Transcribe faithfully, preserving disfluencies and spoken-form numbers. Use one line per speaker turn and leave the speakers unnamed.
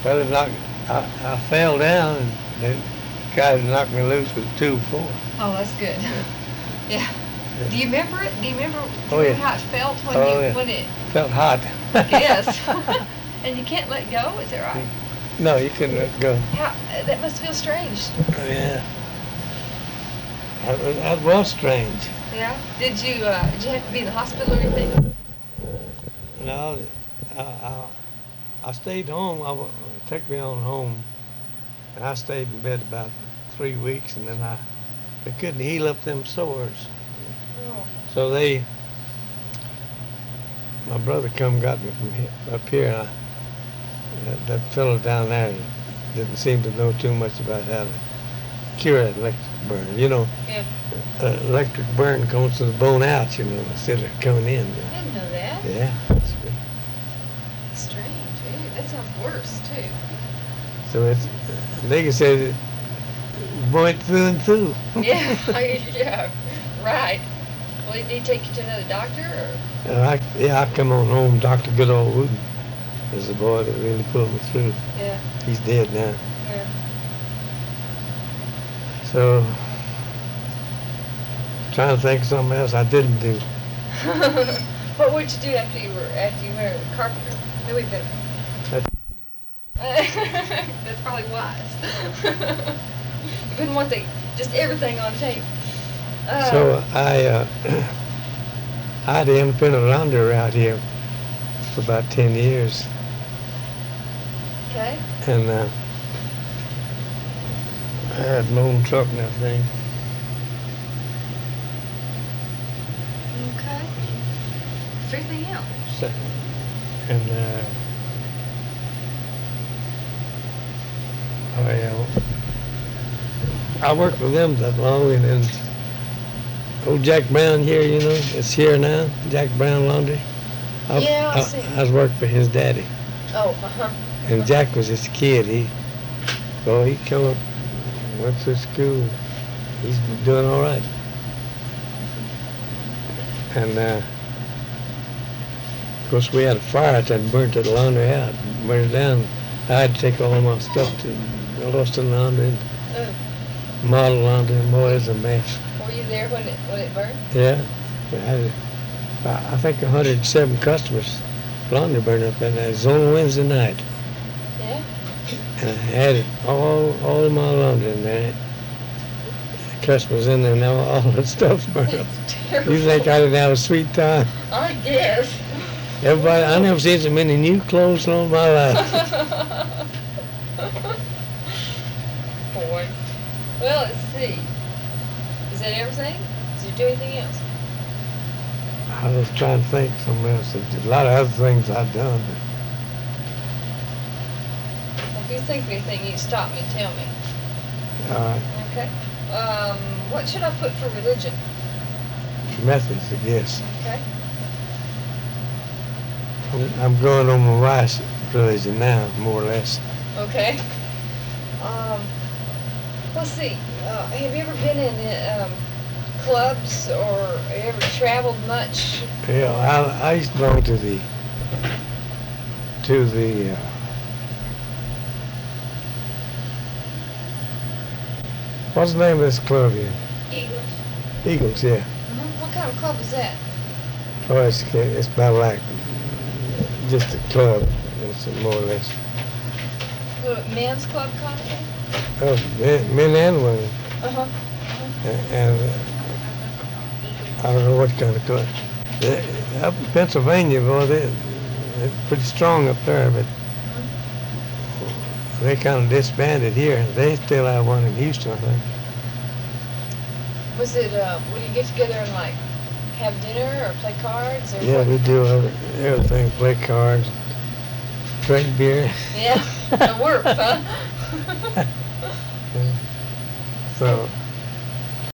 Well, it knocked, I, I fell down and they tried to knock me loose with two before.
Oh, that's good. Yeah.
Yeah.
Do you remember it? Do you remember, do you
Oh,
remember
yeah.
how it felt when
Oh,
you
yeah.
when it?
Felt hot.
Yes. And you can't let go. Is that right?
No, you couldn't let go.
How that must feel strange.
Oh, yeah. That was, that was strange.
Yeah. Did you uh, did you have to be in the hospital or anything?
No, I, I, I stayed home. I, wa- took me on home, and I stayed in bed about three weeks, and then I they couldn't heal up them sores.
Oh.
So they, my brother come got me from he- up here. And I, that, that fellow down there didn't seem to know too much about how to cure that electric burn. You know,
Yeah.
uh, electric burn comes to the bone out, you know, instead of coming in.
I didn't know that.
Yeah. That's good.
That's strange. Ew, that sounds worse too.
So it's, they can say that went through and through.
Yeah. Yeah. Right. Well, did he take you to another doctor or?
And I, yeah, I come on home. Doctor Goodall Wooden is the boy that really pulled me through.
Yeah.
He's dead now.
Yeah.
So, trying to think of something else I didn't do.
What would you do after you were after you were a carpenter? Who would better? That's probably wise. You wouldn't want the, just everything on tape. Uh,
So I, uh, I had an independent laundry out here for about ten years,
Okay.
and uh, I had my own truck and everything.
Okay. Is there anything else?
So, and uh, I, uh, I worked with them that long, and then old Jack Brown here, you know, it's here now, Jack Brown Laundry. I,
Yeah, I
I,
see.
I was working for his daddy,
Oh, uh-huh.
and Jack was just a kid. He, well, he come up, went through school. He's doing all right. And uh, of course, we had a fire that burnt the laundry out, burned it down. I had to take all my stuff to Austin Laundry, and
Oh,
Model Laundry, and boy, it's a mess.
were you there when it when it burned?
Yeah, I had, I I think one hundred seven customers laundry burned up that night. It was on Wednesday night,
Yeah.
and I had it all all my laundry in there. Customers in there now, all the stuff's burned up.
It's terrible.
You think I didn't have a sweet time?
I guess.
Everybody, I never seen so many new clothes in all my life.
Boy. Well, let's see. Is that everything? Did you do anything else?
I was trying to think of something else. There's a lot of other things I've done.
If you think of anything, you stop me and tell me.
But, uh,
Okay. Um, what should I put for religion?
methods, I guess.
Okay.
I'm, I'm going on my wife's religion now, more or less.
Okay. Um, let's see. Uh, have you ever been in uh, um, clubs or ever traveled much?
Yeah, I, I used to belong to the to the uh, what's the name of this club here?
Eagles.
Eagles, yeah.
Uh-huh. What kind of club is that?
Oh, it's it's about like just a club. It's more or less.
A men's club kind of thing?
Oh, men, men and women,
Uh-huh.
and, and uh, I don't know what kind of club. They- Up in Pennsylvania, boy, they, they're pretty strong up there, but they kind of disbanded here. They still have one in Houston, I think.
Was it, uh, would you get together and like have dinner or play cards or
Yeah,
what?
we do every- everything, play cards, drink beer.
Yeah, it works, huh?
So